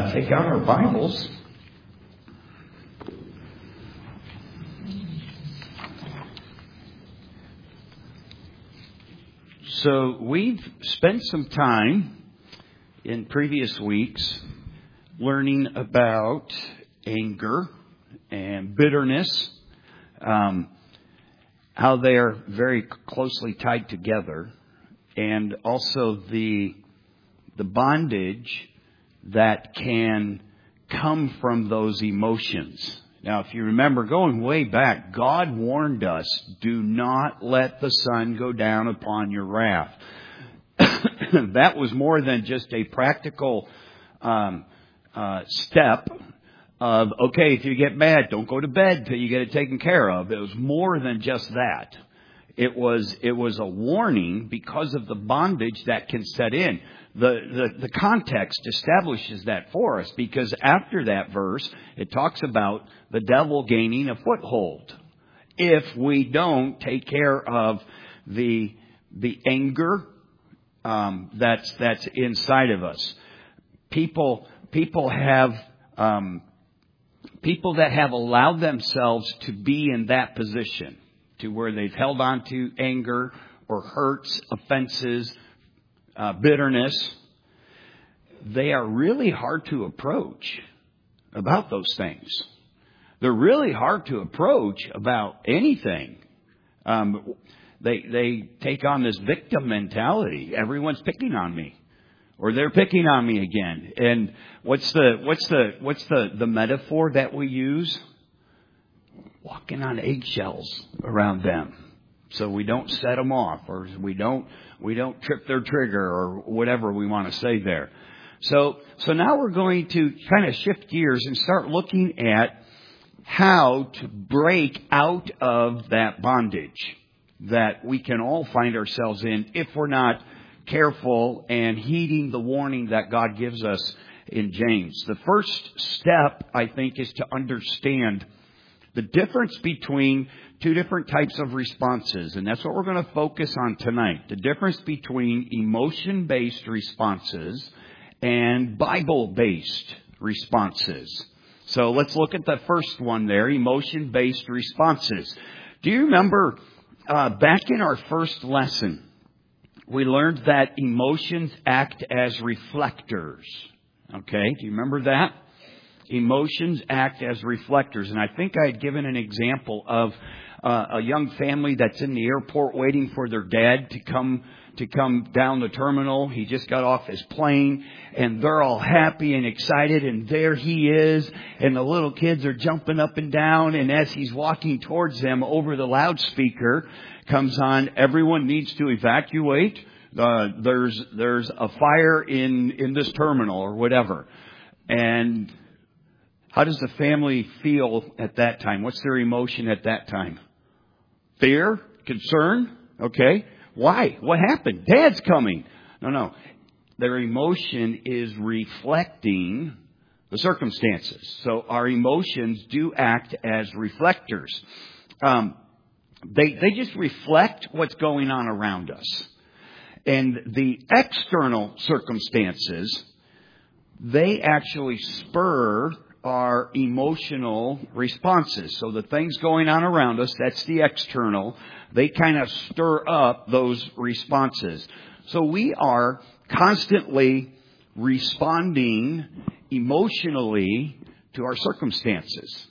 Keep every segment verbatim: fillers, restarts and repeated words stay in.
uh, take out our Bibles. So we've spent some time in previous weeks learning about anger and bitterness, um, how they are very closely tied together, and also the the bondage that can come from those emotions. Now, if you remember, going way back, God warned us, do not let the sun go down upon your wrath. That was more than just a practical um, uh, step of, okay, if you get mad, don't go to bed till you get it taken care of. It was more than just that. It was it was a warning because of the bondage that can set in. The, the the context establishes that for us, because after that verse, it talks about the devil gaining a foothold if we don't take care of the the anger um, that's that's inside of us. People people have um, people that have allowed themselves to be in that position, to where they've held on to anger or hurts, offenses, uh, bitterness. They are really hard to approach about those things. They're really hard to approach about anything. Um, they they take on this victim mentality. Everyone's picking on me, or they're picking on me again. And what's the what's the what's the, the metaphor that we use? Walking on eggshells around them, so we don't set them off, or we don't we don't trip their trigger, or whatever we want to say there. So so now we're going to kind of shift gears and start looking at how to break out of that bondage that we can all find ourselves in if we're not careful and heeding the warning that God gives us in James. The first step, I think, is to understand the difference between two different types of responses. And that's what we're going to focus on tonight. The difference between emotion-based responses and Bible-based responses. So let's look at the first one there, emotion-based responses. Do you remember uh, back in our first lesson, we learned that emotions act as reflectors. Okay, do you remember that? Emotions act as reflectors. And I think I had given an example of uh, a young family that's in the airport waiting for their dad to come to come down the terminal. He just got off his plane, and they're all happy and excited, and there he is, and the little kids are jumping up and down, and as he's walking towards them, over the loudspeaker comes on, everyone needs to evacuate. Uh, there's there's a fire in, in this terminal, or whatever. And how does the family feel at that time? What's their emotion at that time? Fear? Concern? Okay. Why? What happened? Dad's coming. No, no. Their emotion is reflecting the circumstances. So our emotions do act as reflectors. Um, they, they just reflect what's going on around us. And the external circumstances, they actually spur our emotional responses. So the things going on around us, that's the external. They kind of stir up those responses. So we are constantly responding emotionally to our circumstances.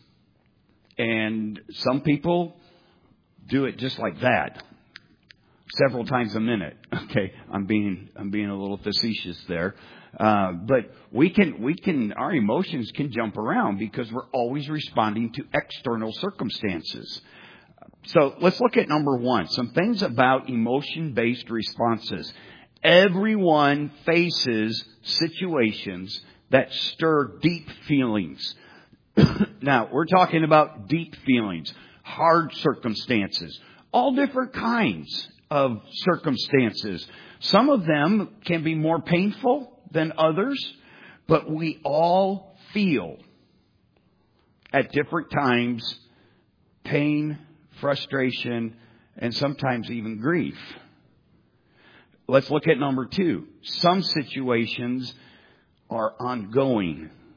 And some people do it just like that, several times a minute. Okay, I'm being I'm being a little facetious there. Uh, but we can, we can, our emotions can jump around because we're always responding to external circumstances. So let's look at number one, some things about emotion-based responses. Everyone faces situations that stir deep feelings. Now, we're talking about deep feelings, hard circumstances, all different kinds of circumstances. Some of them can be more painful than others, but we all feel at different times pain, frustration, and sometimes even grief. Let's look at number two. Some situations are ongoing.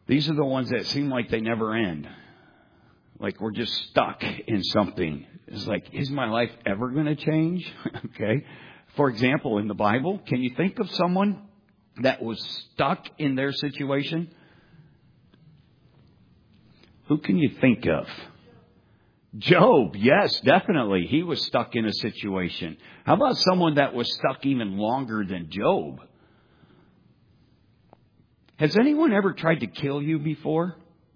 These are the ones that seem like they never end. Like we're just stuck in something. It's like, is my life ever going to change? Okay. For example, in the Bible, can you think of someone that was stuck in their situation? Who can you think of? Job. Yes, definitely. He was stuck in a situation. How about someone that was stuck even longer than Job? Has anyone ever tried to kill you before?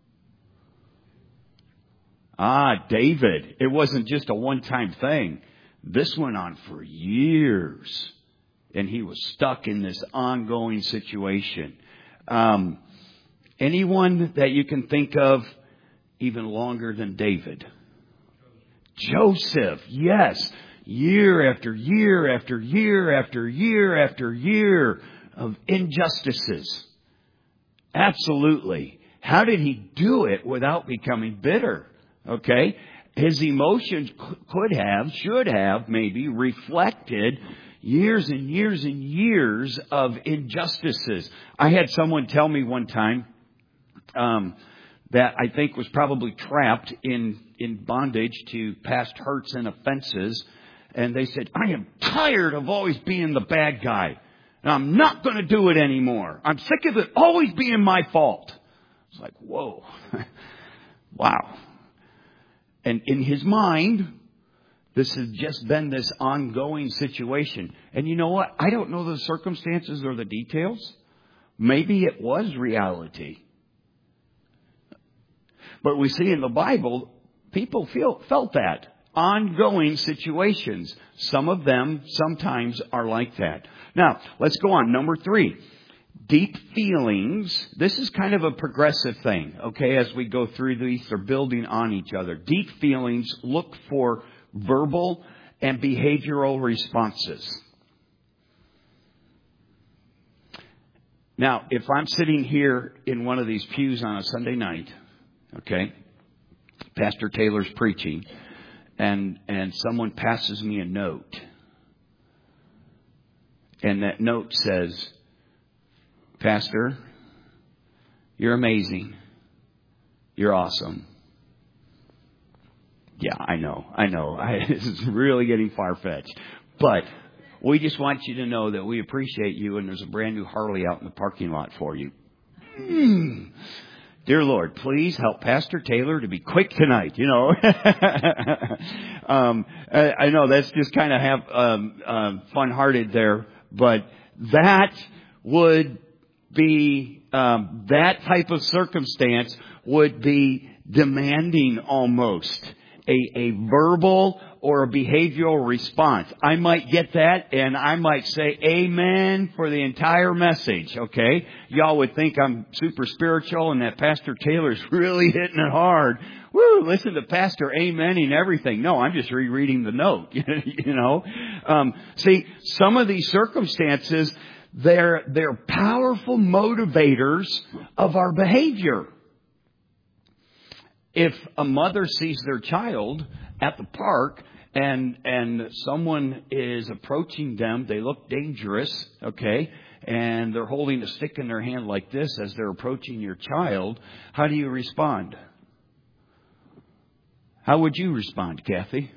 Ah, David. It wasn't just a one-time thing. This went on for years. And he was stuck in this ongoing situation. Um, anyone that you can think of even longer than David? Joseph. Yes. Year after year after year after year after year of injustices. Absolutely. How did he do it without becoming bitter? Okay. His emotions could have, should have maybe reflected years and years and years of injustices. I had someone tell me one time um, that I think was probably trapped in, in bondage to past hurts and offenses. And they said, I am tired of always being the bad guy. And I'm not going to do it anymore. I'm sick of it always being my fault. It's like, whoa. Wow. And in his mind, this has just been this ongoing situation. And you know what? I don't know the circumstances or the details. Maybe it was reality. But we see in the Bible, people feel, felt that. Ongoing situations. Some of them sometimes are like that. Now, let's go on. Number three. Deep feelings. This is kind of a progressive thing, okay, as we go through these. They're building on each other. Deep feelings look for verbal and behavioral responses. Now, if I'm sitting here in one of these pews on a Sunday night, okay, Pastor Taylor's preaching, and and someone passes me a note, and that note says, Pastor, you're amazing. You're awesome. Yeah, I know. I know. I, this is really getting far-fetched. But we just want you to know that we appreciate you, and there's a brand new Harley out in the parking lot for you. Mm. Dear Lord, please help Pastor Taylor to be quick tonight, you know. um, I, I know that's just kind of have um, um, fun-hearted there, but that would be, um, that type of circumstance would be demanding almost a, a verbal or a behavioral response. I might get that and I might say amen for the entire message, okay? Y'all would think I'm super spiritual and that Pastor Taylor's really hitting it hard. Woo, listen to Pastor amening everything. No, I'm just rereading the note, you know? Um, see, some of these circumstances, They're, they're powerful motivators of our behavior. If a mother sees their child at the park and, and someone is approaching them, they look dangerous, okay, and they're holding a stick in their hand like this as they're approaching your child, how do you respond? How would you respond, Kathy?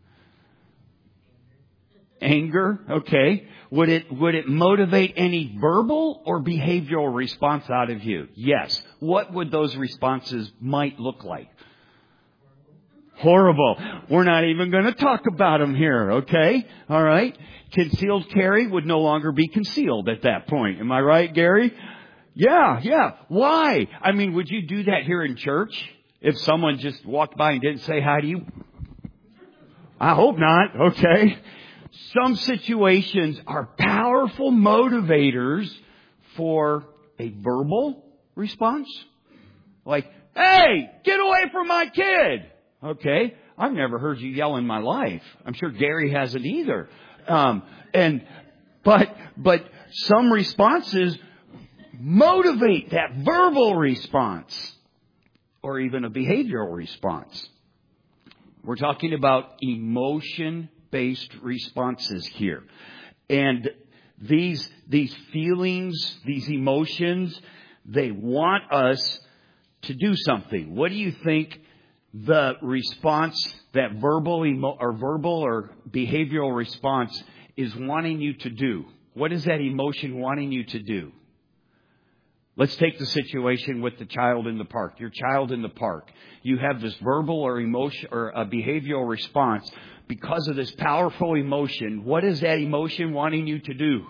Anger, okay. Would it, would it motivate any verbal or behavioral response out of you? Yes. What would those responses might look like? Horrible. We're not even going to talk about them here, okay? All right. Concealed carry would no longer be concealed at that point. Am I right, Gary? Yeah, yeah. Why? I mean, would you do that here in church? If someone just walked by and didn't say hi to you? I hope not, okay? Some situations are powerful motivators for a verbal response. Like, hey, get away from my kid. Okay. I've never heard you yell in my life. I'm sure Gary hasn't either. Um, and, but, but some responses motivate that verbal response or even a behavioral response. We're talking about emotion based responses here. And these, these feelings, these emotions, They want us to do something. What do you think the response, that verbal emo- or verbal or behavioral response is wanting you to do? What is that emotion wanting you to do? Let's take the situation with the child in the park. Your child in the park. You have this verbal or emotion or a behavioral response because of this powerful emotion. What is that emotion wanting you to do?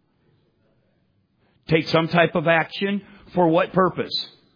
Take some type of action. For what purpose?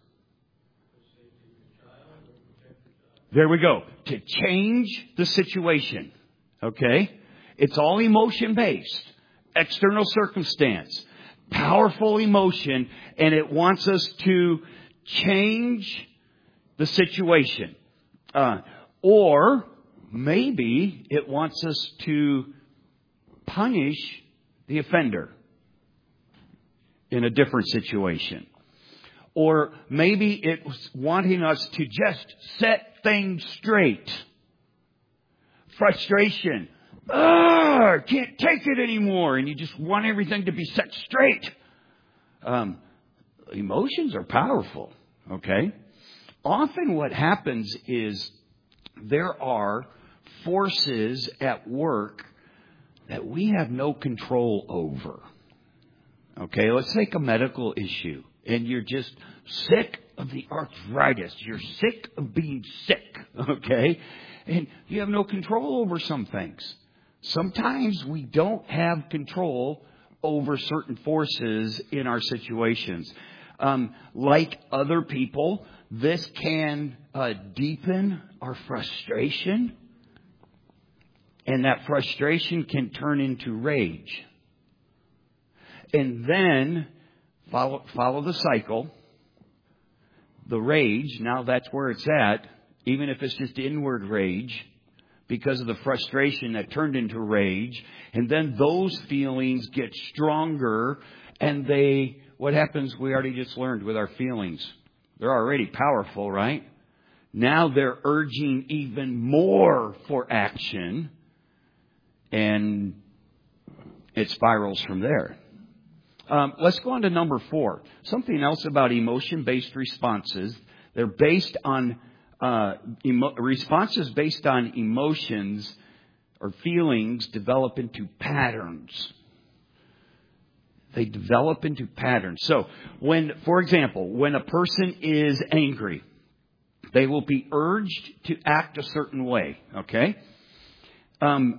There we go. To change the situation. Okay? It's all emotion based. External circumstance. Powerful emotion, and it wants us to change the situation. Uh, or maybe it wants us to punish the offender in a different situation. Or maybe it's wanting us to just set things straight. Frustration. Ah, I can't take it anymore. And you just want everything to be set straight. Um, emotions are powerful. Okay? Often what happens is there are forces at work that we have no control over. Okay? Let's take a medical issue. And you're just sick of the arthritis. You're sick of being sick. Okay? And you have no control over some things. Sometimes we don't have control over certain forces in our situations. Um, like other people, this can uh, deepen our frustration. And that frustration can turn into rage. And then follow, follow the cycle. The rage, now that's where it's at. Even if it's just inward rage. Because of the frustration that turned into rage. And then those feelings get stronger. And they, what happens, we already just learned with our feelings. They're already powerful, right? Now they're urging even more for action. And it spirals from there. Um, let's go on to number four. Something else about emotion-based responses. They're based on Uh, emo- responses based on emotions or feelings develop into patterns. They develop into patterns. So, when, for example, when a person is angry, they will be urged to act a certain way. Okay? Um,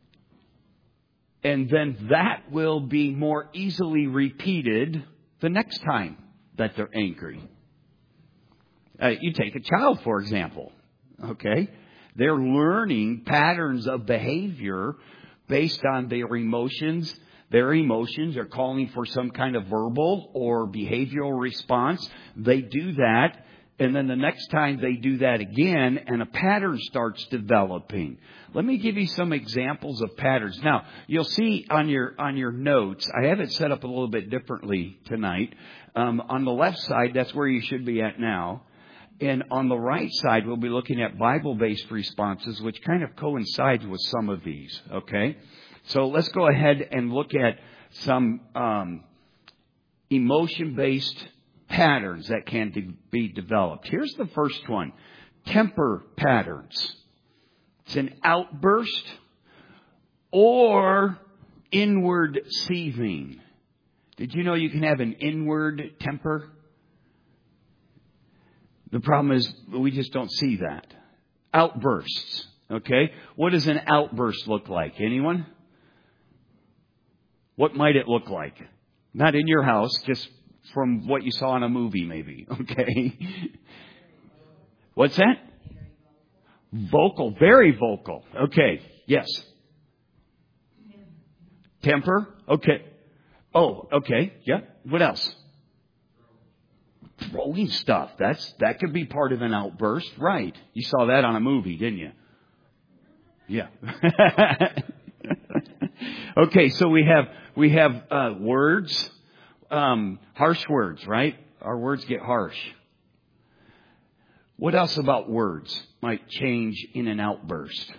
and then that will be more easily repeated the next time that they're angry. Uh, you take a child, for example, okay? They're learning patterns of behavior based on their emotions. Their emotions are calling for some kind of verbal or behavioral response. They do that, and then the next time they do that again, and a pattern starts developing. Let me give you some examples of patterns. Now, you'll see on your on your notes, I have it set up a little bit differently tonight. Um, on the left side, that's where you should be at now. And on the right side, we'll be looking at Bible-based responses, which kind of coincides with some of these, okay? So let's go ahead and look at some um, emotion-based patterns that can de- be developed. Here's the first one, temper patterns. It's an outburst or inward seething. Did you know you can have an inward temper? The problem is we just don't see that. Outbursts. Okay? What does an outburst look like? Anyone? What might it look like? Not in your house, just from what you saw in a movie maybe. Okay? What's that? Vocal. Very vocal. Okay. Yes. Temper. Okay. Oh, okay. Yeah. What else? Throwing stuff. That's that could be part of an outburst, right? You saw that on a movie, didn't you? Yeah. Okay, so we have we have uh, words, um, harsh words, right? Our words get harsh. What else about words might change in an outburst?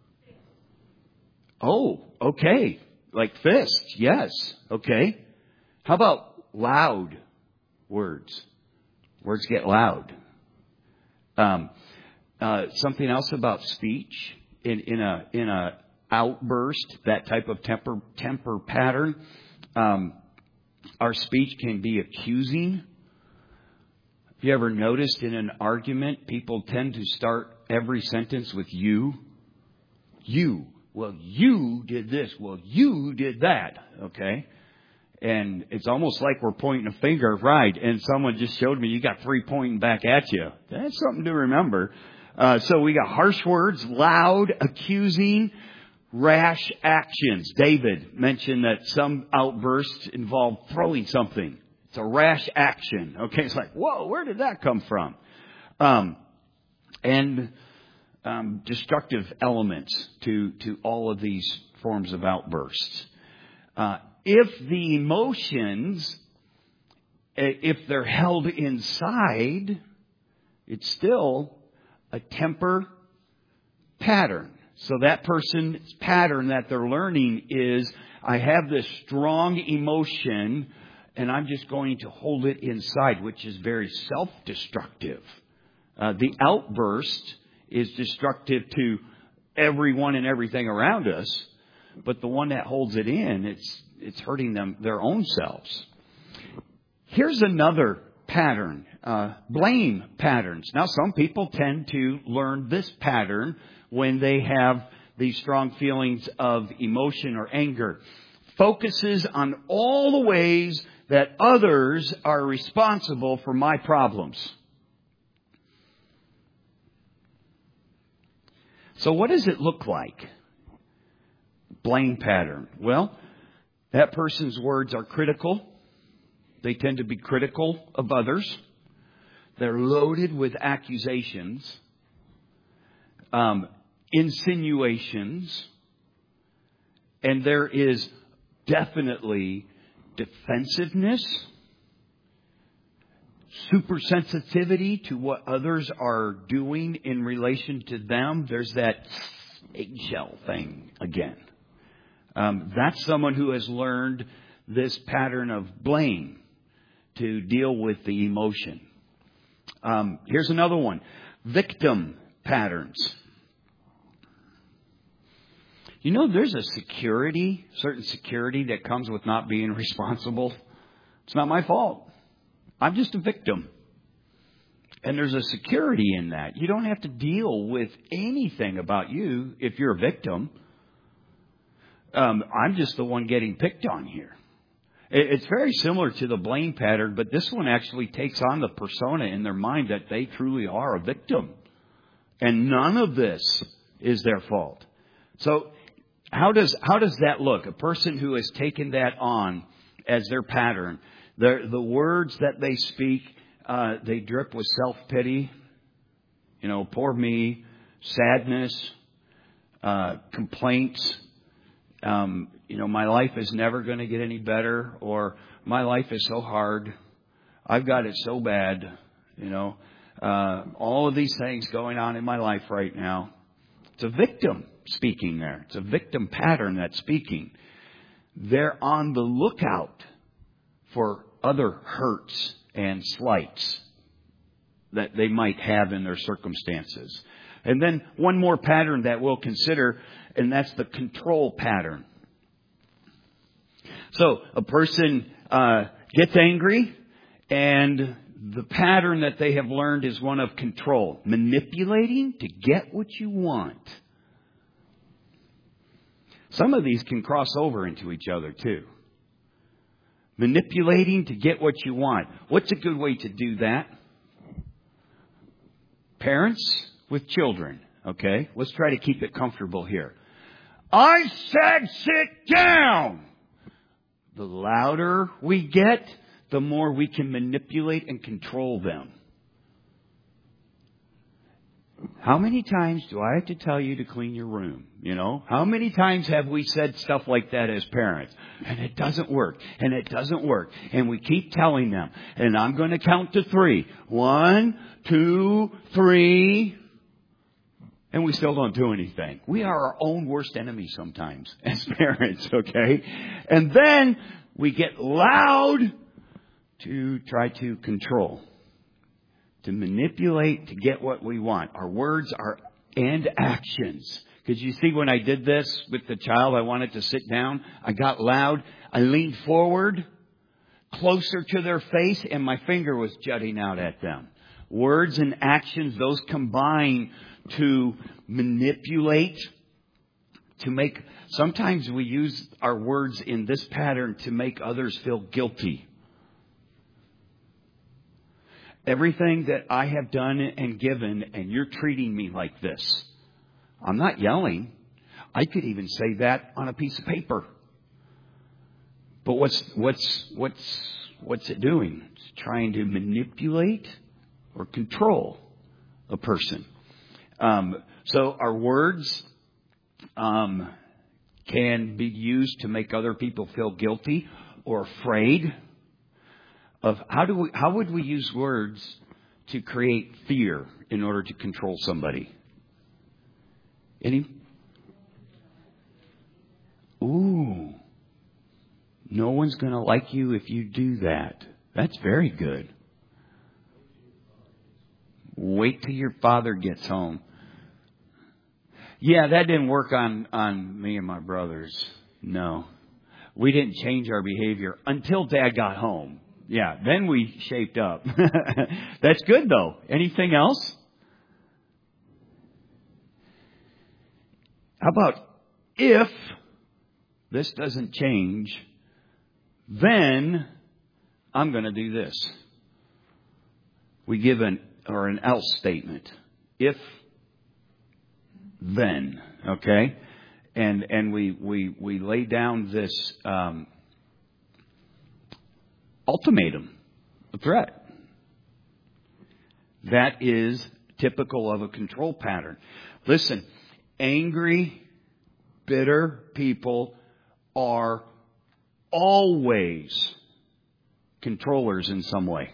Oh, okay, like fists. Yes. Okay. How about loud? words. Words get loud. Um, uh, something else about speech in, in a in a outburst, that type of temper temper pattern. Um, our speech can be accusing. Have you ever noticed in an argument, people tend to start every sentence with you? You. Well, you did this. Well, you did that. Okay. And it's almost like we're pointing a finger, right? And someone just showed me you got three pointing back at you. That's something to remember. Uh, so we got harsh words, loud, accusing, rash actions. David mentioned that some outbursts involve throwing something. It's a rash action. Okay, it's like, whoa, where did that come from? Um, and um, destructive elements to to all of these forms of outbursts. Uh, if the emotions, if they're held inside, it's still a temper pattern. So that person's pattern that they're learning is, I have this strong emotion and I'm just going to hold it inside, which is very self-destructive. Uh, the outburst is destructive to everyone and everything around us, but the one that holds it in, it's it's hurting them, their own selves. Here's another pattern, uh, blame patterns. Now, some people tend to learn this pattern when they have these strong feelings of emotion or anger. Focuses on all the ways that others are responsible for my problems. So what does it look like? Blame pattern. Well, that person's words are critical. They tend to be critical of others. They're loaded with accusations, um, insinuations, and there is definitely defensiveness, supersensitivity to what others are doing in relation to them. There's that eggshell thing again. Um, that's someone who has learned this pattern of blame to deal with the emotion. Um, here's another one. Victim patterns. You know, there's a security, certain security that comes with not being responsible. It's not my fault. I'm just a victim. And there's a security in that. You don't have to deal with anything about you if you're a victim. Um, I'm just the one getting picked on here. It's very similar to the blame pattern, but this one actually takes on the persona in their mind that they truly are a victim. And none of this is their fault. So how does how does that look? A person who has taken that on as their pattern, the the words that they speak, uh, they drip with self-pity. You know, poor me, sadness, uh, complaints. Um, you know, my life is never going to get any better, or my life is so hard. I've got it so bad. You know, uh, all of these things going on in my life right now. It's a victim speaking there. It's a victim pattern that's speaking. They're on the lookout for other hurts and slights that they might have in their circumstances. And then one more pattern that we'll consider, and that's the control pattern. So a person uh, gets angry, and the pattern that they have learned is one of control. Manipulating to get what you want. Some of these can cross over into each other too. Manipulating to get what you want. What's a good way to do that? Parents with children. Okay, let's try to keep it comfortable here. I said sit down. The louder we get, the more we can manipulate and control them. How many times do I have to tell you to clean your room? You know, how many times have we said stuff like that as parents? And it doesn't work. And it doesn't work. And we keep telling them. And I'm going to count to three. One, two, three. And we still don't do anything. We are our own worst enemy sometimes as parents, okay? And then we get loud to try to control, to manipulate, to get what we want. Our words are and actions. Because you see, when I did this with the child, I wanted to sit down. I got loud. I leaned forward closer to their face, and my finger was jutting out at them. Words and actions, those combine to manipulate, to make... Sometimes we use our words in this pattern to make others feel guilty. Everything that I have done and given, and you're treating me like this. I'm not yelling. I could even say that on a piece of paper. But what's what's what's what's it doing? It's trying to manipulate or control a person. Um, so our words um, can be used to make other people feel guilty or afraid of how do we how would we use words to create fear in order to control somebody? Any? Ooh. No one's going to like you if you do that. That's very good. Wait till your father gets home. Yeah, that didn't work on, on me and my brothers. No. We didn't change our behavior until Dad got home. Yeah, then we shaped up. That's good, though. Anything else? How about if this doesn't change, then I'm going to do this. We give an or an else statement. If, then, okay? And and we we we lay down this um, ultimatum, a threat. That is typical of a control pattern. Listen, angry, bitter people are always controllers in some way.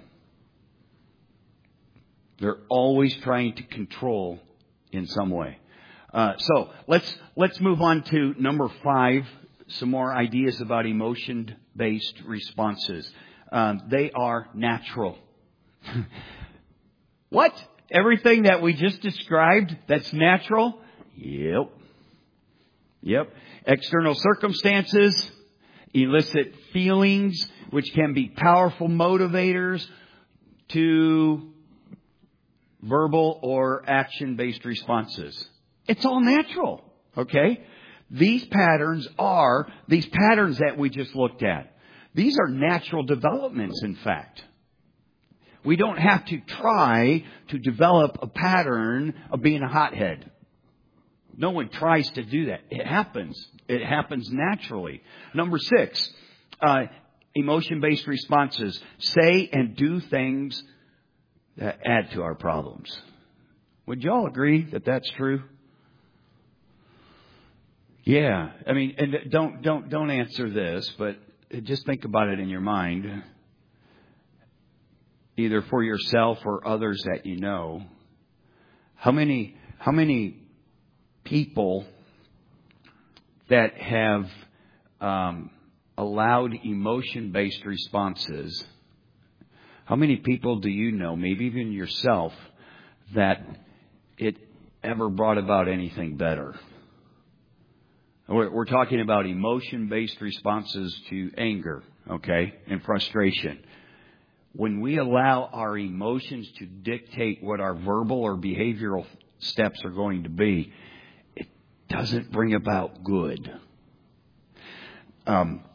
They're always trying to control in some way. Uh, so let's let's move on to number five. Some more ideas about emotion-based responses. Um, they are natural. What? Everything that we just described that's natural? Yep. Yep. External circumstances elicit feelings which can be powerful motivators to verbal or action-based responses. It's all natural, okay? These patterns are, these patterns that we just looked at, these are natural developments, in fact. We don't have to try to develop a pattern of being a hothead. No one tries to do that. It happens. It happens naturally. Number six, uh, emotion-based responses. Say and do things that add to our problems. Would you all agree that that's true? Yeah. I mean, and don't don't don't answer this, but just think about it in your mind, either for yourself or others that you know. How many how many people that have um, allowed emotion-based responses, how many people do you know, maybe even yourself, that it ever brought about anything better? We're, we're talking about emotion-based responses to anger, okay, and frustration. When we allow our emotions to dictate what our verbal or behavioral steps are going to be, it doesn't bring about good. Um,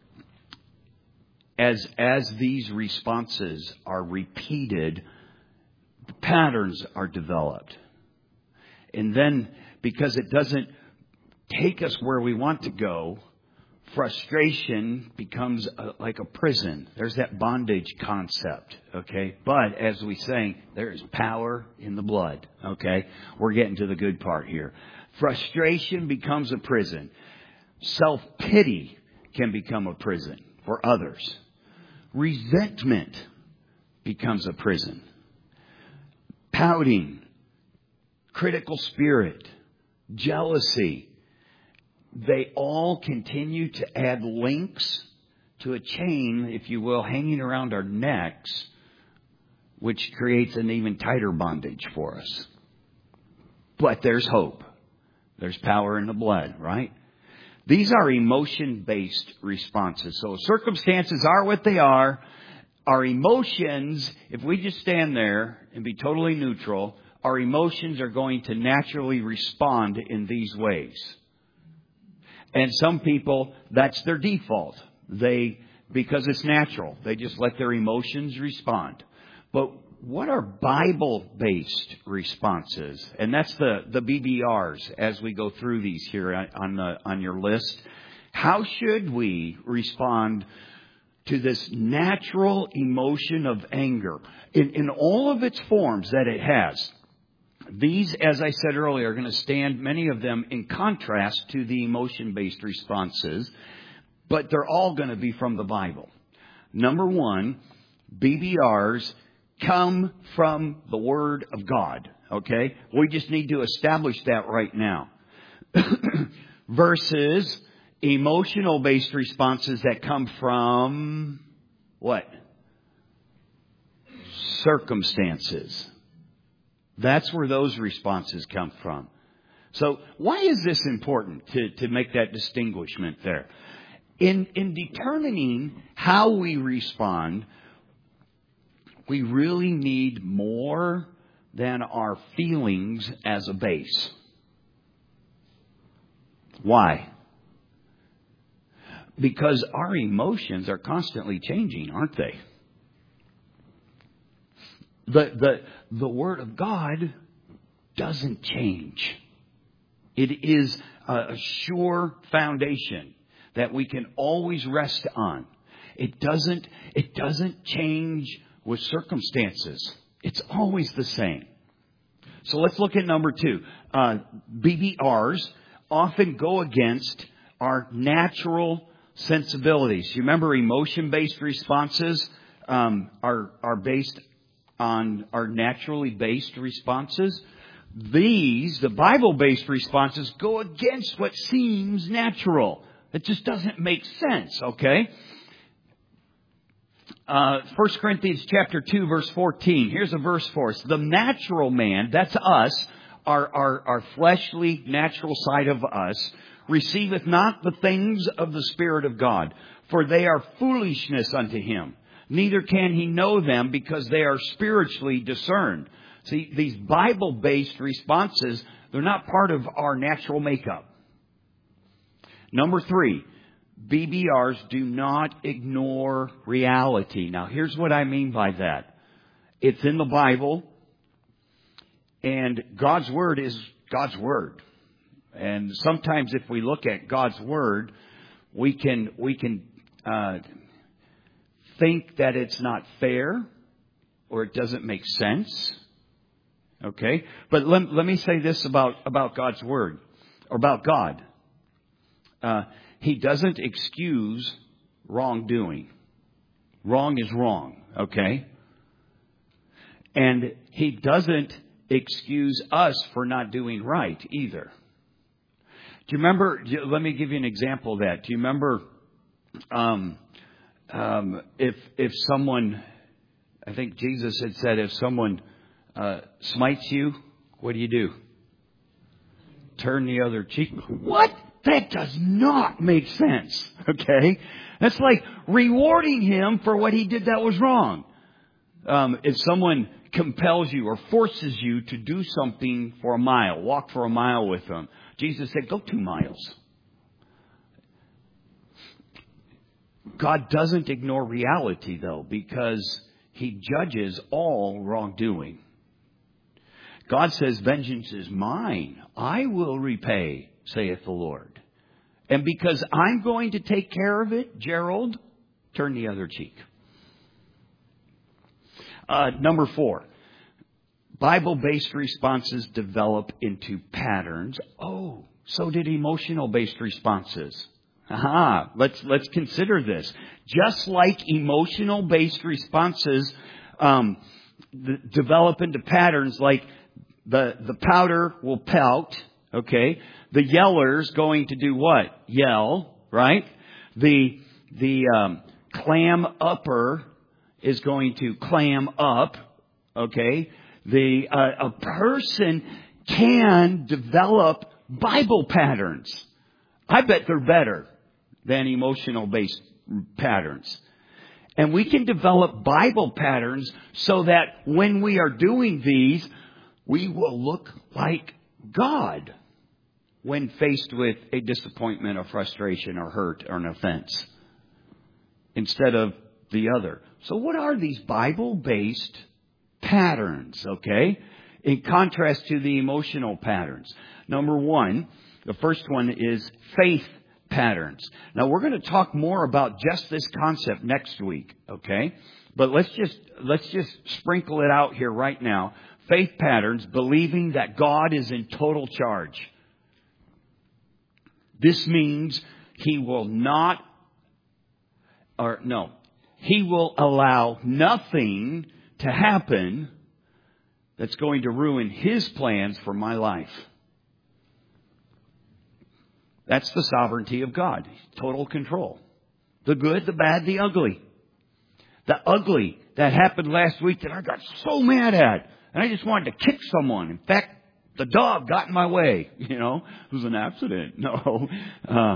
as as these responses are repeated, the patterns are developed. And then, because it doesn't take us where we want to go, frustration becomes a, like a prison. There's that bondage concept, okay? But as we say, there is power in the blood, okay? We're getting to the good part here. Frustration becomes a prison. Self-pity can become a prison for others. Resentment becomes a prison. Pouting, critical spirit, jealousy, they all continue to add links to a chain, if you will, hanging around our necks, which creates an even tighter bondage for us. But there's hope. There's power in the blood, right? These are emotion-based responses. So circumstances are what they are. Our emotions, if we just stand there and be totally neutral, our emotions are going to naturally respond in these ways. And some people, that's their default. They, because it's natural, they just let their emotions respond. But what are Bible-based responses? And that's the, the B B Rs as we go through these here on the, on your list. How should we respond to this natural emotion of anger in, in all of its forms that it has? These, as I said earlier, are going to stand, many of them, in contrast to the emotion-based responses, but they're all going to be from the Bible. Number one, B B Rs come from the Word of God. Okay? We just need to establish that right now. Versus emotional-based responses that come from what? Circumstances. That's where those responses come from. So why is this important to, to make that distinguishment there? In, in determining how we respond, we really need more than our feelings as a base. Why? Because our emotions are constantly changing, aren't they? The, the, the Word of God doesn't change. It is a, a sure foundation that we can always rest on. It doesn't, it doesn't change with circumstances. It's always the same. So let's look at number two. Uh, B B Rs often go against our natural sensibilities. You remember emotion-based responses um, are, are based on our naturally based responses. These, the Bible-based responses, go against what seems natural. It just doesn't make sense, okay? Uh, First Corinthians chapter two, verse fourteen. Here's a verse for us. The natural man, that's us, our, our, our fleshly, natural side of us, receiveth not the things of the Spirit of God, for they are foolishness unto him. Neither can he know them because they are spiritually discerned. See, these Bible-based responses, they're not part of our natural makeup. Number three, B B Rs do not ignore reality. Now, here's what I mean by that. It's in the Bible, and God's Word is God's Word. And sometimes if we look at God's Word, we can, we can, uh, think that it's not fair or it doesn't make sense. Okay? But let, let me say this about, about God's Word, or about God. Uh, he doesn't excuse wrongdoing. Wrong is wrong. Okay? And He doesn't excuse us for not doing right either. Do you remember, let me give you an example of that. Do you remember, um, Um, if if someone, I think Jesus had said, if someone uh, smites you, what do you do? Turn the other cheek. What? That does not make sense. Okay, that's like rewarding him for what he did that was wrong. Um, if someone compels you or forces you to do something for a mile, walk for a mile with them, Jesus said, go two miles. God doesn't ignore reality, though, because He judges all wrongdoing. God says, vengeance is mine. I will repay, saith the Lord. And because I'm going to take care of it, Gerald, turn the other cheek. Uh, number four, Bible-based responses develop into patterns. Oh, so did emotional-based responses. Aha, let's, let's consider this. Just like emotional-based responses um, th- develop into patterns, like the, the pouter will pout, okay? The yeller's going to do what? Yell, right? The, the, um, clam upper is going to clam up. Okay? The, uh, a person can develop Bible patterns. I bet they're better than emotional-based patterns. And we can develop Bible patterns so that when we are doing these, we will look like God when faced with a disappointment or frustration or hurt or an offense instead of the other. So what are these Bible-based patterns, okay, in contrast to the emotional patterns? Number one, the first one is faith patterns. Now, we're going to talk more about just this concept next week, okay? But let's just let's just sprinkle it out here right now. Faith patterns, believing that God is in total charge. This means He will not, or no, He will allow nothing to happen that's going to ruin His plans for my life. That's the sovereignty of God. Total control. The good, the bad, the ugly. The ugly that happened last week that I got so mad at. And I just wanted to kick someone. In fact, the dog got in my way. You know, it was an accident. No. Uh,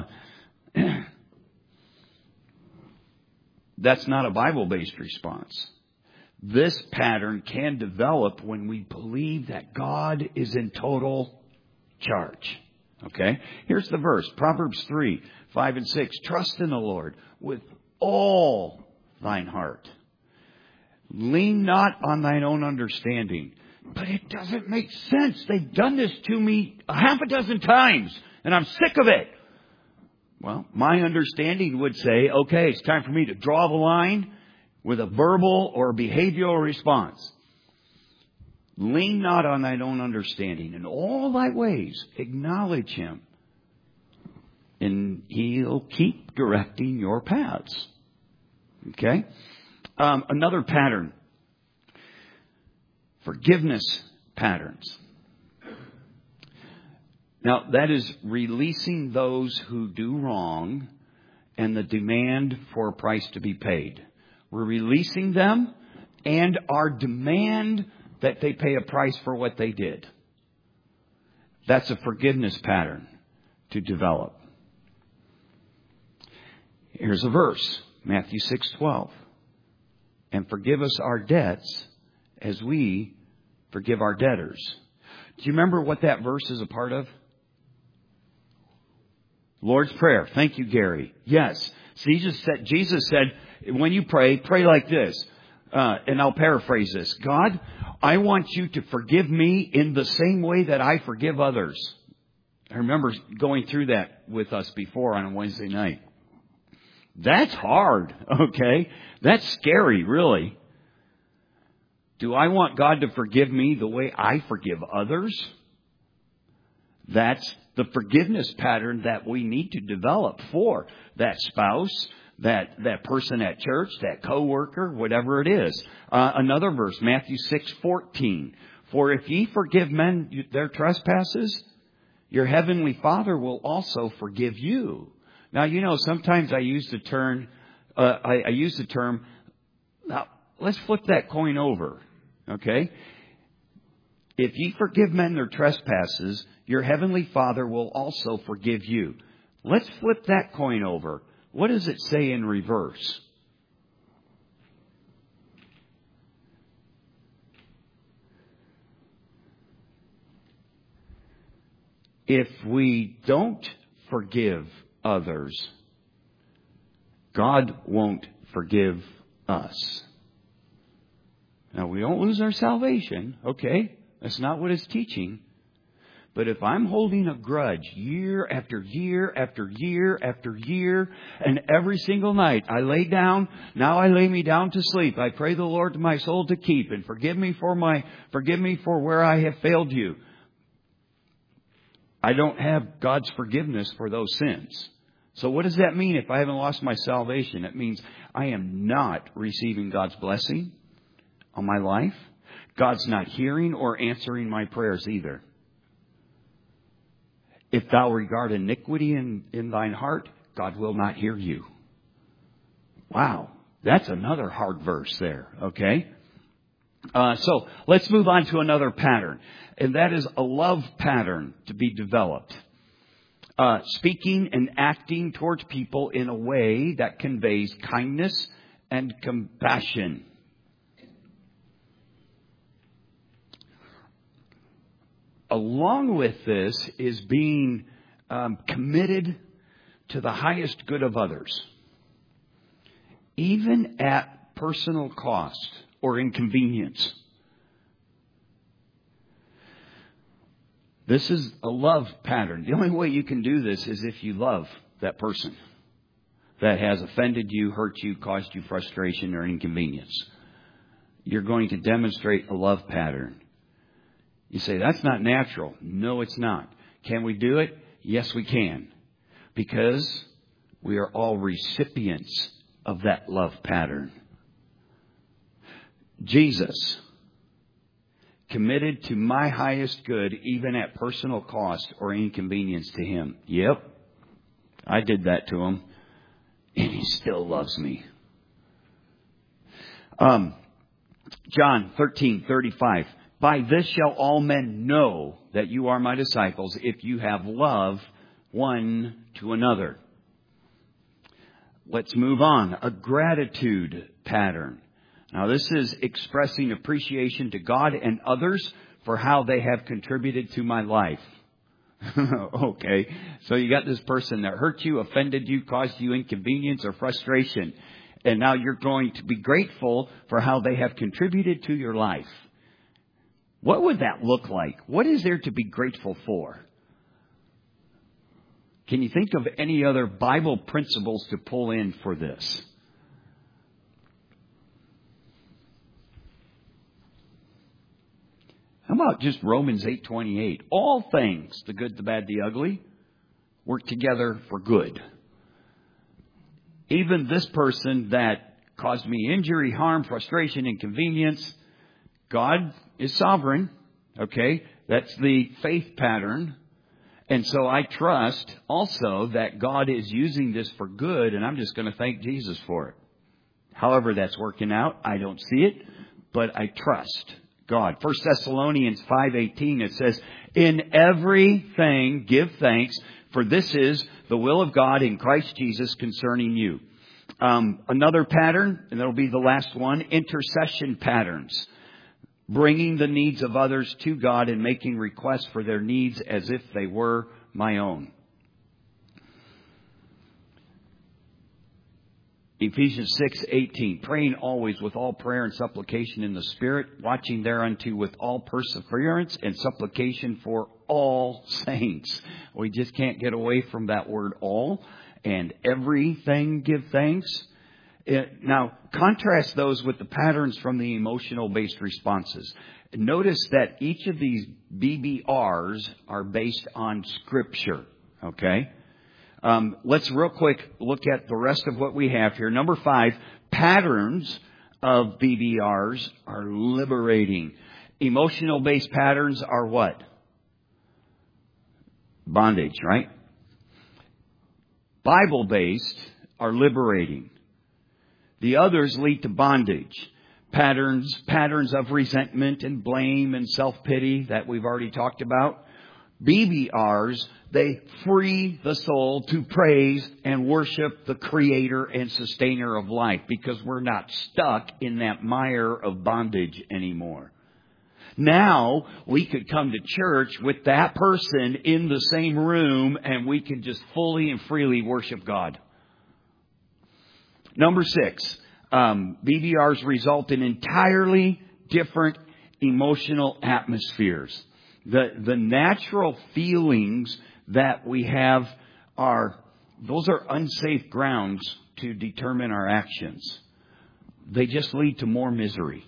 that's not a Bible-based response. This pattern can develop when we believe that God is in total charge. Okay? Here's the verse. Proverbs three, five and six. Trust in the Lord with all thine heart. Lean not on thine own understanding. But it doesn't make sense. They've done this to me a half a dozen times, and I'm sick of it. Well, my understanding would say, okay, it's time for me to draw the line with a verbal or behavioral response. Lean not on thine own understanding. In all thy ways, acknowledge Him, and He'll keep directing your paths. Okay? Um, another pattern. Forgiveness patterns. Now, that is releasing those who do wrong and the demand for a price to be paid. We're releasing them and our demand that they pay a price for what they did. That's a forgiveness pattern to develop. Here's a verse, Matthew six twelve. And forgive us our debts as we forgive our debtors. Do you remember what that verse is a part of? Lord's Prayer. Thank you, Gary. Yes. Jesus said, Jesus said, when you pray, pray like this. Uh, and I'll paraphrase this. God, I want you to forgive me in the same way that I forgive others. I remember going through that with us before on a Wednesday night. That's hard, okay? That's scary, really. Do I want God to forgive me the way I forgive others? That's the forgiveness pattern that we need to develop for that spouse, that, that person at church, that coworker, whatever it is. Uh, another verse, Matthew six fourteen. For if ye forgive men their trespasses, your heavenly Father will also forgive you. Now, you know, sometimes I use the term, uh, I, I use the term, now, let's flip that coin over, okay? If ye forgive men their trespasses, your heavenly Father will also forgive you. Let's flip that coin over. What does it say in reverse? If we don't forgive others, God won't forgive us. Now, we don't lose our salvation, okay? That's not what it's teaching. But if I'm holding a grudge year after year after year after year, and every single night I lay down, now I lay me down to sleep. I pray the Lord to my soul to keep, and forgive me for my, forgive me for where I have failed you. I don't have God's forgiveness for those sins. So what does that mean if I haven't lost my salvation? It means I am not receiving God's blessing on my life. God's not hearing or answering my prayers either. If thou regard iniquity in, in thine heart, God will not hear you. Wow. That's another hard verse there, okay? Uh, so let's move on to another pattern, and that is a love pattern to be developed. Uh, speaking and acting towards people in a way that conveys kindness and compassion. Along with this is being um, committed to the highest good of others, even at personal cost or inconvenience. This is a love pattern. The only way you can do this is if you love that person that has offended you, hurt you, caused you frustration or inconvenience. You're going to demonstrate a love pattern. You say, that's not natural. No, it's not. Can we do it? Yes, we can. Because we are all recipients of that love pattern. Jesus committed to my highest good, even at personal cost or inconvenience to him. Yep, I did that to him, and he still loves me. Um, John thirteen thirty-five. By this shall all men know that you are my disciples, if you have love one to another. Let's move on. A gratitude pattern. Now, this is expressing appreciation to God and others for how they have contributed to my life. Okay, so you got this person that hurt you, offended you, caused you inconvenience or frustration. And now you're going to be grateful for how they have contributed to your life. What would that look like? What is there to be grateful for? Can you think of any other Bible principles to pull in for this? How about just Romans eight twenty-eight? All things, the good, the bad, the ugly, work together for good. Even this person that caused me injury, harm, frustration, inconvenience, God is sovereign. Okay, that's the faith pattern. And so I trust also that God is using this for good, and I'm just going to thank Jesus for it. However that's working out, I don't see it, but I trust God. First Thessalonians five eighteen, it says, in everything give thanks, for this is the will of God in Christ Jesus concerning you. Um, another pattern, and that'll be the last one, intercession patterns. Bringing the needs of others to God and making requests for their needs as if they were my own. Ephesians six eighteen, praying always with all prayer and supplication in the Spirit, watching thereunto with all perseverance and supplication for all saints. We just can't get away from that word all. And everything give thanks. It, now, contrast those with the patterns from the emotional-based responses. Notice that each of these B B Rs are based on Scripture. Okay? Um, let's real quick look at the rest of what we have here. Number five, patterns of B B Rs are liberating. Emotional-based patterns are what? Bondage, right? Bible-based are liberating. The others lead to bondage. Patterns, patterns of resentment and blame and self-pity that we've already talked about. B B Rs, they free the soul to praise and worship the Creator and Sustainer of life, because we're not stuck in that mire of bondage anymore. Now we could come to church with that person in the same room, and we can just fully and freely worship God. Number six, um, B B Rs result in entirely different emotional atmospheres. The, the natural feelings that we have are, those are unsafe grounds to determine our actions. They just lead to more misery.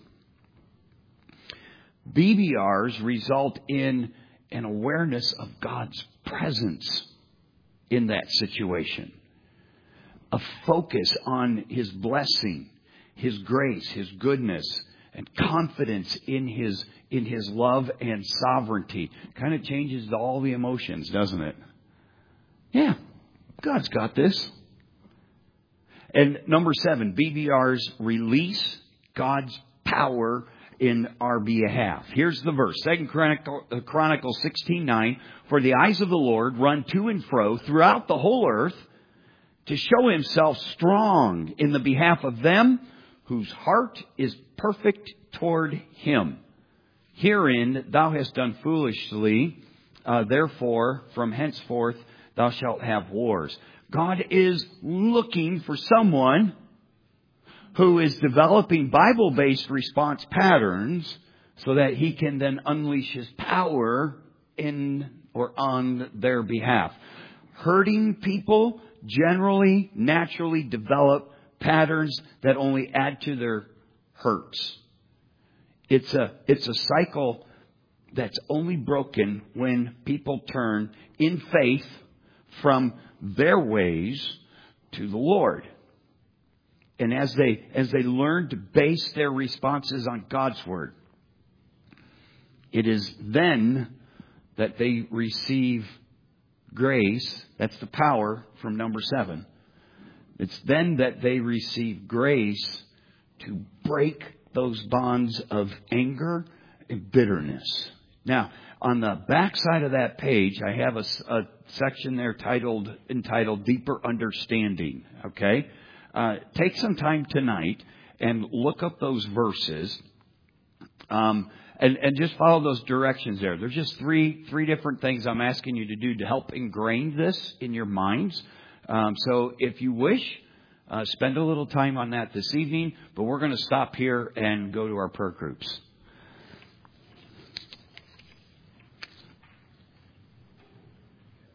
B B Rs result in an awareness of God's presence in that situation. A focus on His blessing, His grace, His goodness, and confidence in His in His love and sovereignty. Kind of changes all the emotions, doesn't it? Yeah, God's got this. And number seven, B B Rs release God's power in our behalf. Here's the verse, Second Chronicles sixteen nine. For the eyes of the Lord run to and fro throughout the whole earth to show himself strong in the behalf of them whose heart is perfect toward him. Herein thou hast done foolishly, uh, therefore from henceforth thou shalt have wars. God is looking for someone who is developing Bible-based response patterns so that he can then unleash his power in or on their behalf. Hurting people generally, naturally develop patterns that only add to their hurts. It's a, it's a cycle that's only broken when people turn in faith from their ways to the Lord. And as they, as they learn to base their responses on God's Word, it is then that they receive grace. That's the power from number seven. It's then that they receive grace to break those bonds of anger and bitterness. Now, on the back side of that page, I have a, a section there titled, entitled Deeper Understanding. Okay? Uh, take some time tonight and look up those verses. Um, and, and just follow those directions there. There's just three, three different things I'm asking you to do to help ingrain this in your minds. Um, so if you wish, uh, spend a little time on that this evening, but we're going to stop here and go to our prayer groups.